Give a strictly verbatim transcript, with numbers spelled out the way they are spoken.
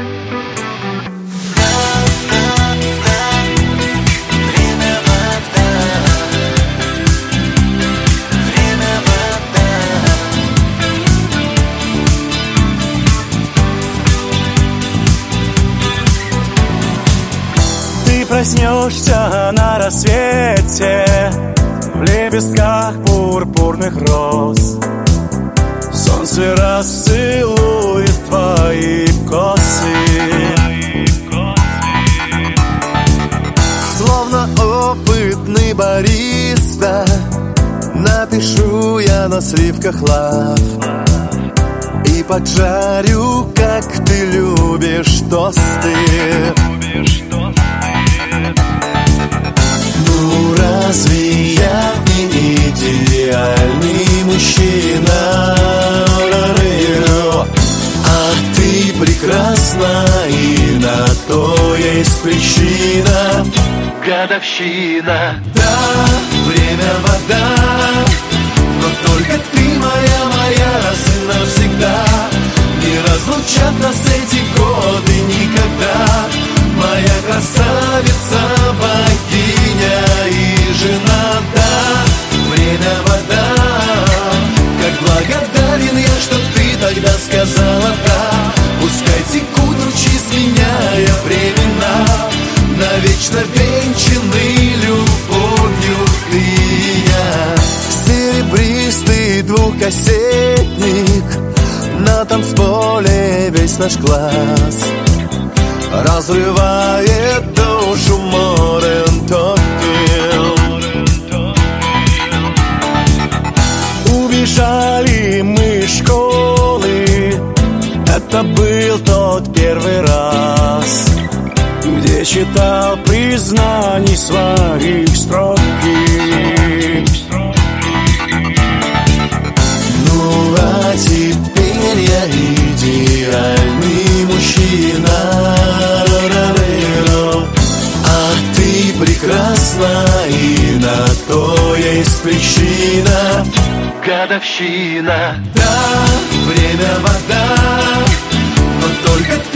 Проснешься на рассвете в лепестках пурпурных роз. Солнце расцелует твои косы. Словно опытный бариста напишу я на сливках лав и поджарю, как ты любишь, тосты. Ну разве я не идеальный мужчина? А ты прекрасна, и на то есть причина. Годовщина. Да, время вода, но только ты моя, моя раз и навсегда. Не разлучат нас эти годы никогда. Моя красавица, богиня и жена. Да, время вода. Как благодарен я, что ты тогда сказала да. Пускай текут ручьи, сменяя времена, навечно венчаны любовью ты и я. Серебристый двухкассетник, на танцполе весь наш класс разрывает душу Modern Talking. Убежали мы из школы, это был тот первый раз, где читал признаний своих строки. Ну а теперь я идеальный мужчина. А ты прекрасна, и на то есть причина. Годовщина. Да, время вода, но только ты